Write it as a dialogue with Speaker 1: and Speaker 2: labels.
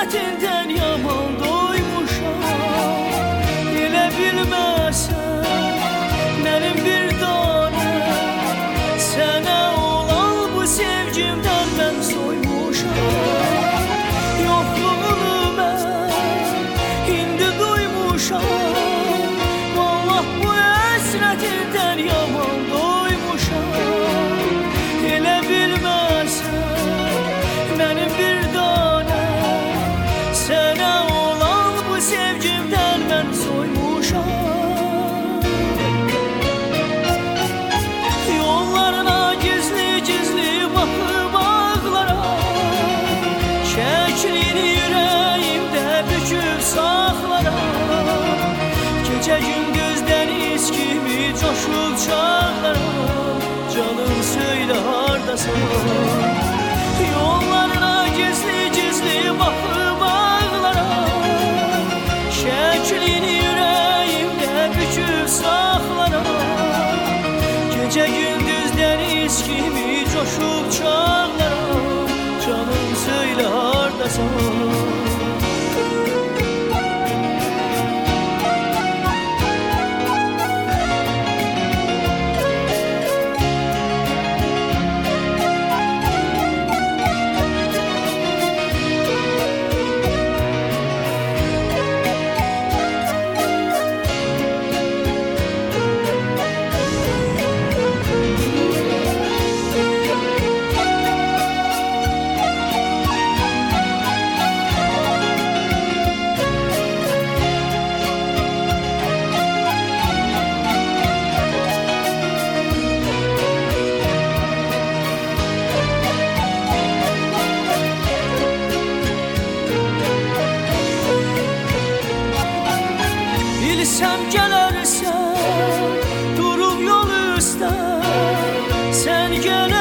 Speaker 1: həsrətindən yaman doymuşam. Elə bilməsən mənim bir dane sənə olan bu sevgimdən mən soymuşam. Yoxluğunu mən indi duymuşam. Vallah bu həsrətindən yaman doymuşam. Elə bilməsən mənim bir dane sənə olan bu sevgimdən mən soymuşam. Yollarına gizli baxıb ağlara, şəklini ürəyimdə büküb saxlaram. Gecə gündüz dəniz kimi coşub çağlaram. Canım söylə hardasan? Yollarına gizli baxıb ağlaram, şəklini ürəyimdə büküb saxlaram. Gecə gündüz dəniz kimi coşub çağlaram. Canım söylə hardasan? Bilsəm gələrsən durub yol üstə, sən gələ